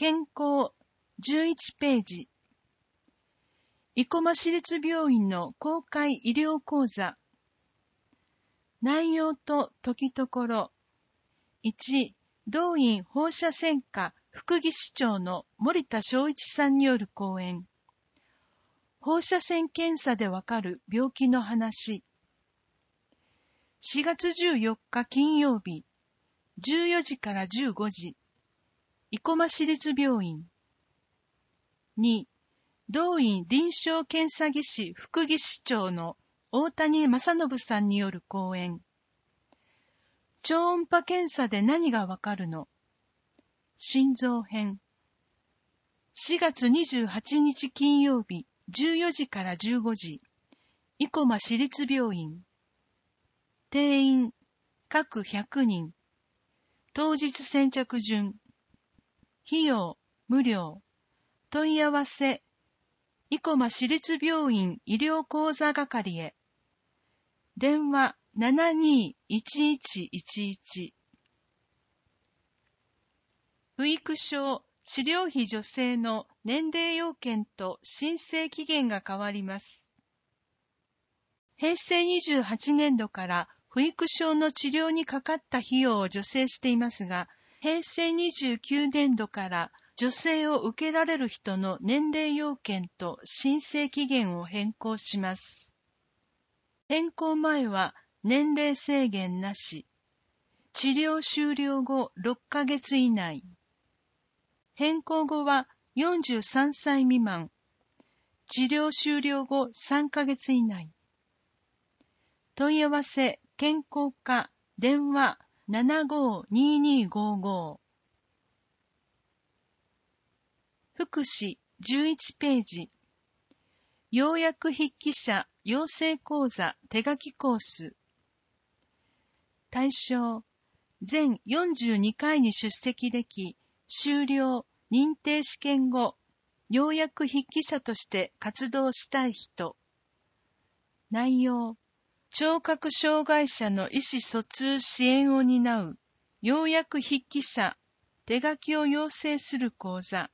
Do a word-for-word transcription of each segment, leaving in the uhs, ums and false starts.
健康じゅういちページ。生駒市立病院の公開医療講座。内容と解きどころ。いち、道院放射線科副技師長の森田正一さんによる講演。放射線検査でわかる病気の話。しがつじゅうよっか金曜日、じゅうよじからじゅうごじ、生駒市立病院。に、道院臨床検査技師副技師長の大谷正信さんによる講演。超音波検査で何がわかるの？心臓編。しがつにじゅうはちにち金曜日、じゅうよじからじゅうごじ、生駒市立病院。定員、各ひゃくにん。当日先着順。費用、無料。問い合わせ、生駒市立病院医療講座係へ。電話 ななにーいちいちいちいち。不育症、治療費助成の年齢要件と申請期限が変わります。へいせいにじゅうはちねんどから不育症の治療にかかった費用を助成していますが、へいせいにじゅうきゅうねんどから助成を受けられる人の年齢要件と申請期限を変更します。変更前は年齢制限なし。治療終了後ろっかげつ以内。変更後はよんじゅうさんさい未満。治療終了後さんかげつ以内。問い合わせ、健康課、電話 ななごーにーにーごーごー。福祉じゅういちページ。要約筆記者養成講座手書きコース。対象、全よんじゅうにかいに出席でき、修了、認定試験後、要約筆記者として活動したい人。内容、聴覚障害者の意思疎通支援を担う、要約筆記者、手書きを養成する講座。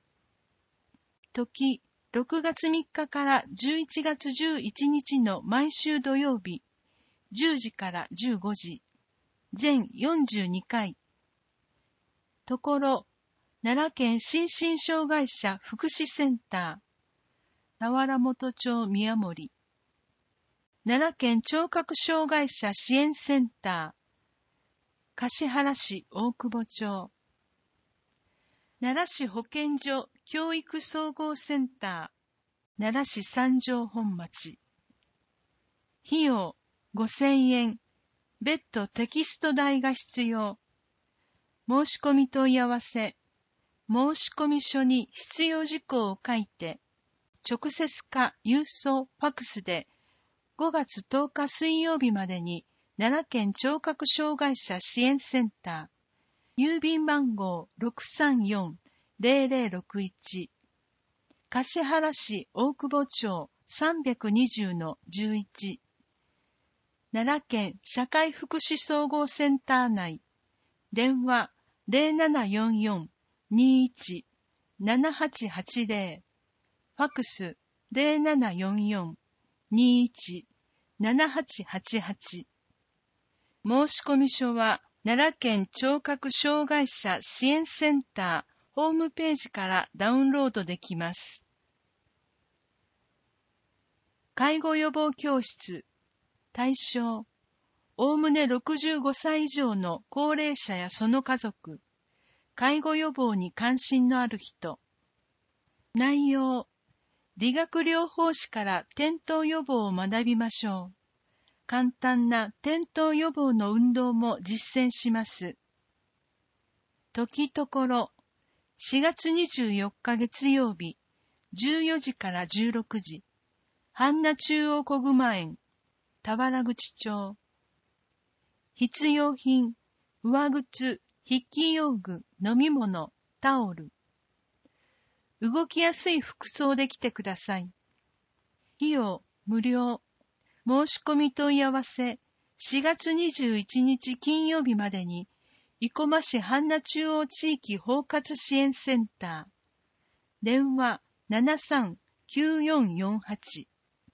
時、ろくがつみっかからじゅういちがつじゅういちにちの毎週土曜日、じゅうじからじゅうごじ、全よんじゅうにかい。ところ、奈良県心身障害者福祉センター、田原本町宮森。奈良県聴覚障害者支援センター、橿原市大久保町。奈良市保健所教育総合センター、奈良市三条本町。費用ごせんえん、別途テキスト代が必要。申し込み問い合わせ、申込書に必要事項を書いて、直接か郵送、ファクスでごがつとおか水曜日までに奈良県聴覚障害者支援センター、郵便番号 ろくさんよんぜろぜろろくいち、橿原市大久保町 さんびゃくにじゅうのじゅういち、奈良県社会福祉総合センター内、電話 ゼロななよんよんにーいちななはちはちぜろ、ファクス ゼロななよんよんにーいちななはちはちはち。申込書は奈良県聴覚障害者支援センターホームページからダウンロードできます。介護予防教室。対象、おおむねろくじゅうごさい以上の高齢者やその家族、介護予防に関心のある人。内容、理学療法士から転倒予防を学びましょう。簡単な転倒予防の運動も実践します。時ところ、しがつにじゅうよっか月曜日、じゅうよじからじゅうろくじ、阪奈中央小熊園、田原口町。必要品、上靴、筆記用具、飲み物、タオル。動きやすい服装で来てください。費用、無料。申し込み問い合わせ、しがつにじゅういちにち金曜日までに、 生駒市阪奈中央地域包括支援センター、電話 ななさんきゅうよんよんはち。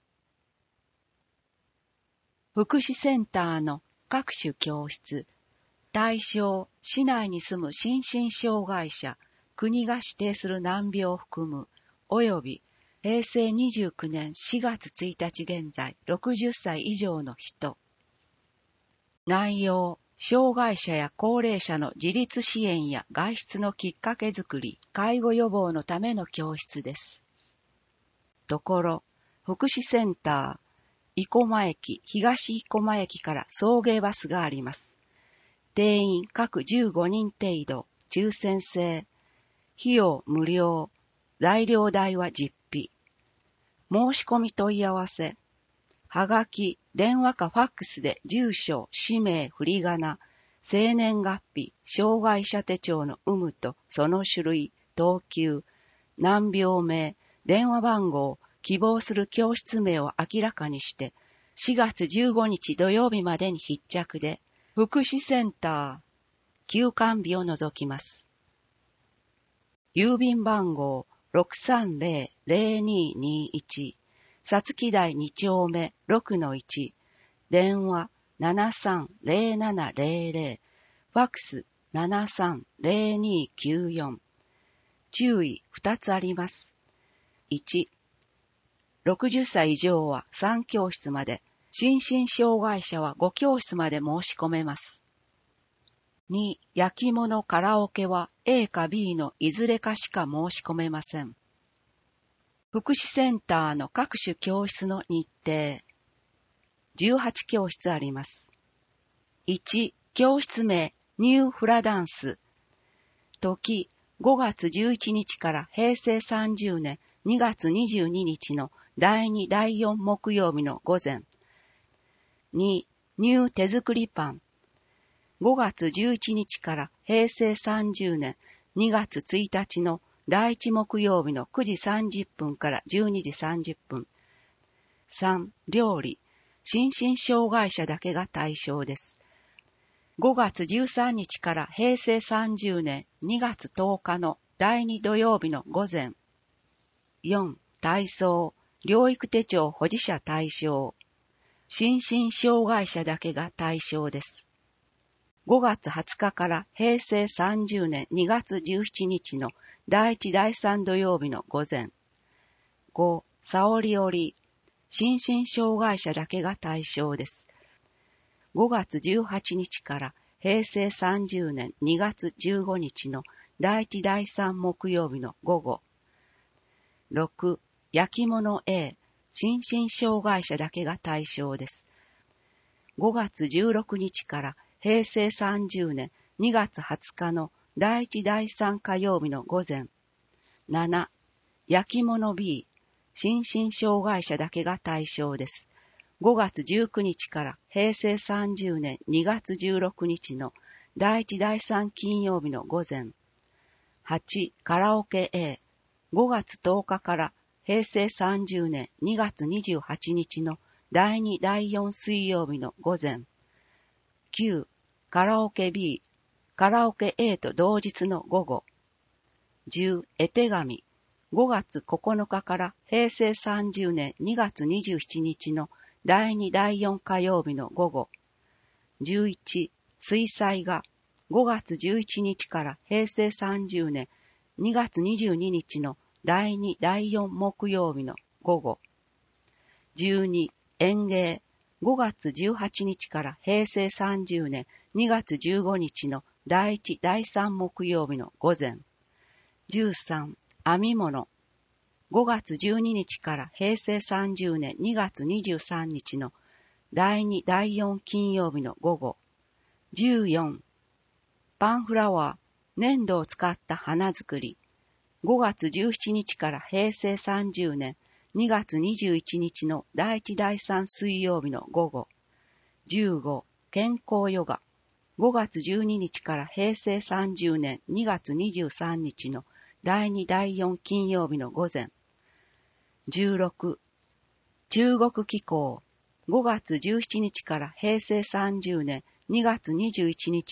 福祉センターの各種教室、対象、市内に住む心身障害者、国が指定する難病を含む、及び平成にじゅうきゅうねんしがつついたち現在ろくじゅっさい以上の人。内容、障害者や高齢者の自立支援や外出のきっかけづくり、介護予防のための教室です。ところ、福祉センター、生駒駅、東生駒駅から送迎バスがあります。定員各じゅうごにん程度、抽選制。費用無料。材料代は実費。申し込み問い合わせ。はがき、電話かファックスで住所、氏名、振り仮名、生年月日、障害者手帳の有無とその種類、等級、難病名、電話番号、希望する教室名を明らかにして、しがつじゅうごにち土曜日までに必着で、福祉センター、休館日を除きます。郵便番号 ろくさんゼロ ゼロににいち、さつき台に丁目 ろくのいち、電話 ななさんゼロななゼロゼロ、ファックス ななさんゼロにきゅうよん。注意ふたつあります。いち、ろくじゅっさい以上はさん教室まで、心身障害者はご教室まで申し込めます。に、焼き物カラオケは A か B のいずれかしか申し込めません。福祉センターの各種教室の日程。じゅうはち教室あります。いち、教室名、ニューフラダンス。時、ごがつじゅういちにちから平成さんじゅうねんにがつにじゅうににちのだいにだいよん木曜日の午前。に、ニュー手作りパン。ごがつじゅういちにちから平成さんじゅうねんにがつついたちのだいいち木曜日のくじさんじゅっぷんからじゅうにじさんじゅっぷん。さん、料理。心身障害者だけが対象です。ごがつじゅうさんにちから平成さんじゅうねんにがつとおかのだいに土曜日の午前。よん、体操。療育手帳保持者対象。心身障害者だけが対象です。ごがつはつかから平成さんじゅうねんにがつじゅうしちにちのだいいちだいさん土曜日の午前。ご、沙織織。心身障害者だけが対象です。ごがつじゅうはちにちから平成さんじゅうねんにがつじゅうごにちのだいいちだいさん木曜日の午後。ろく、焼き物 A。心身障害者だけが対象です。ごがつじゅうろくにちから平成さんじゅうねんにがつはつかのだいいちだいさん火曜日の午前。なな、焼き物 B。心身障害者だけが対象です。ごがつじゅうくにちから平成さんじゅうねんにがつじゅうろくにちのだいいちだいさん金曜日の午前。はち、カラオケ A。ごがつとおかから平成さんじゅうねんにがつにじゅうはちにちのだいにだいよん水曜日の午前。きゅう、カラオケ B。カラオケ A と同日の午後。じゅう、絵手紙。ごがつここのかから平成さんじゅうねんにがつにじゅうしちにちのだいにだいよん火曜日の午後。じゅういち、水彩画。ごがつじゅういちにちから平成さんじゅうねんにがつにじゅうににちのだいにだいよん木曜日の午後。じゅうに、演芸。ごがつじゅうはちにちから平成さんじゅうねんにがつじゅうごにちのだいいちだいさん木曜日の午前。じゅうさん、編み物。ごがつじゅうににちから平成さんじゅうねんにがつにじゅうさんにちのだいにだいよん金曜日の午後。じゅうよん、パンフラワー。粘土を使った花作り。ごがつじゅうしちにちから平成さんじゅうねんにがつにじゅういちにちのだいいちだいさん水曜日の午後。じゅうご、健康ヨガ。ごがつじゅうににちから平成さんじゅうねんにがつにじゅうさんにちのだいにだいよん金曜日の午前。じゅうろく、中国気候。ごがつじゅうしちにちから平成さんじゅうねんにがつにじゅういちにちの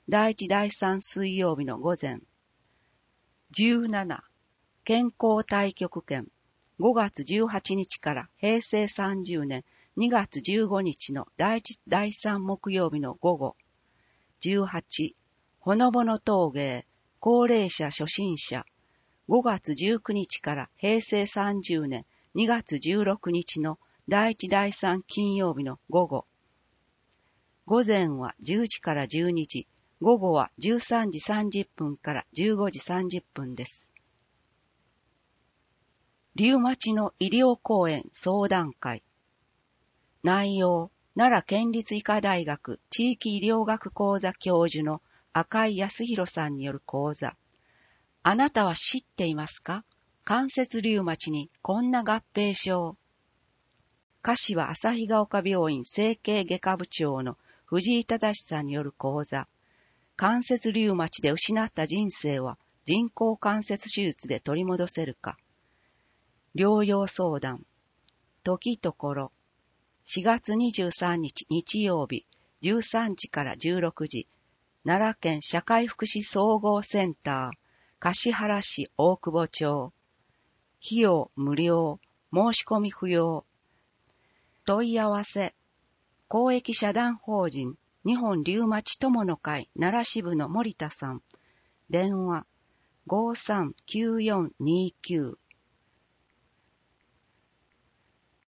だいいちだいさん水曜日の午前。じゅうなな、健康太極拳、ごがつじゅうはちにちからへいせいさんじゅうねんにがつじゅうごにちのだいいちだいさん木曜日の午後。じゅうはち、ほのぼの陶芸、高齢者初心者、ごがつじゅうくにちからへいせいさんじゅうねんにがつじゅうろくにちのだいいちだいさん金曜日の午後。午前はじゅうじからじゅうにじ、午後はじゅうさんじさんじゅっぷんからじゅうごじさんじゅっぷんです。リウマチの医療講演相談会。内容、奈良県立医科大学地域医療学講座教授の赤井康弘さんによる講座。あなたは知っていますか？関節リウマチにこんな合併症。柏旭ヶ丘病院整形外科部長の藤井忠さんによる講座。関節リウマチで失った人生は人工関節手術で取り戻せるか。療養相談。時ところ。しがつにじゅうさんにち日曜日、じゅうさんじからじゅうろくじ、奈良県社会福祉総合センター、橿原市大久保町。費用無料、申し込み不要。問い合わせ。公益社団法人日本リウマチ友の会奈良支部の森田さん。電話 ごーさんきゅうよんにーきゅう